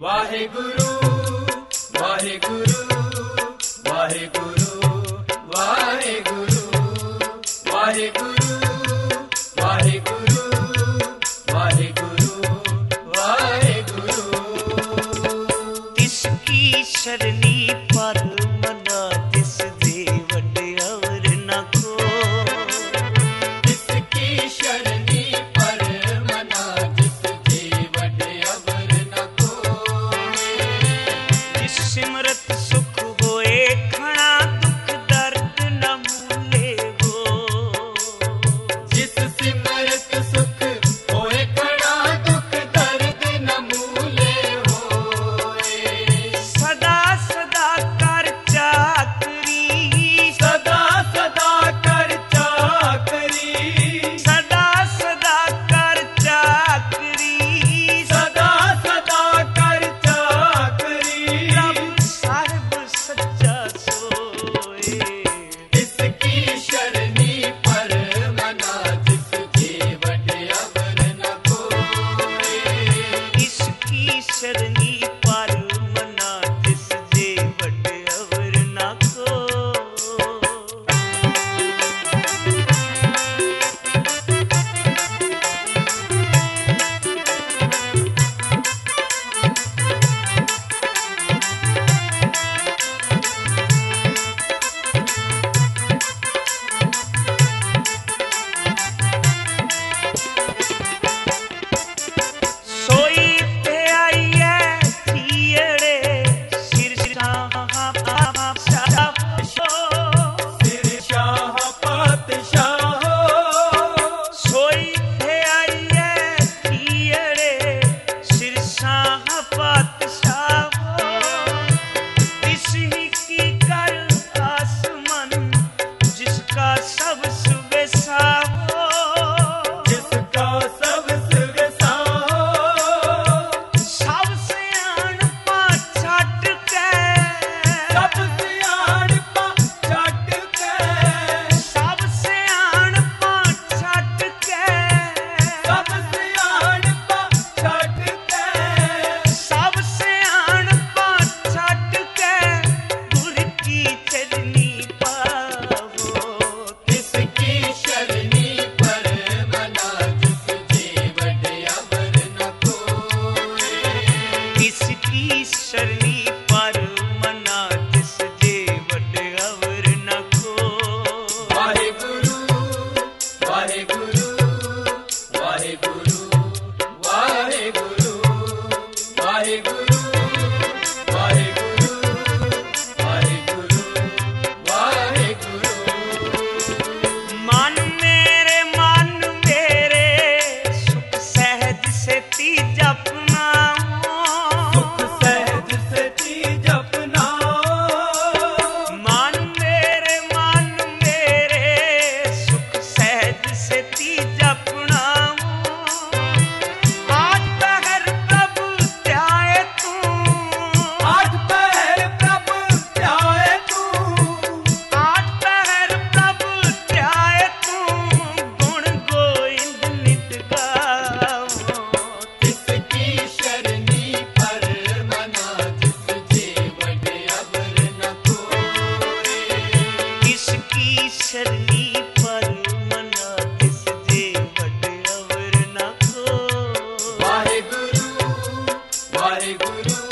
वाहेगुरु वाहेगुरु वाहेगुरु वाहेगुरु वाहेगुरु वाहेगुरु वाहेगुरु वाहेगुरु। तिसकी शरणी पर मना तिस दे वड्डे अवर न को। तिसकी शरणी पर मना तिस दे वड्डे अवर न को। जिस सिमरत सुख होए खड़ा दुख दर्द न मूले हो। जिस सिमरत सुख होए खड़ा दुख दर्द न मूले होए। सदा सदा कर चाकरी सदा सदा कर चाकरी सदा सदा कर चाकरी सदा सदा कर चाकरी। प्रभु साहिब सच्चा सोए। इसकी शरणी पर मना जिस जे वड्डे अवर न कोए। इसकी शरणी पर मना जिस जे वड्डे अवर न को। सोई पे आइए थियड़े सिर सिरशाह पातशाह सोई पे आइए थियड़े सिर पातशाह। इस ही की कर आसमान जिसका सब सुबह साहो। जिसका सब सिरसा सबसे अनपा छट के सब सियाणपा छट के सबसे अनपा छट के सब सियाणपा छट के सबसे अनपा छट के गुर की चरनी पावो। इसकी शरणी पर मना जिस जे वड्डे अवर न कोए। इसकी शरणी पर मना जिस जे वड्डे अवर न को। वाहेगुरु वाहेगुरु वाहेगुरु वाहेगुरु वाहेगुरु वाहेगुरु वाहेगुरु वाहेगुरु। मन मेरे सुख सहज से ती जपना। सुख सहज से ती जपना। मन मेरे सुख सहज से ती जपना। आज पहर प्रभु ध्याए तू। आठ पहर प्रभु ध्याए तू। आठ पहर प्रभु ध्याए तू। गुण गोविंद नित गावो। इसकी शरणी पर मना जिस जे वड्डे अवर न कोए। इसकी शरणी पर मना जिस जे वड्डे अवर न को। वाहेगुरु वाहेगुरु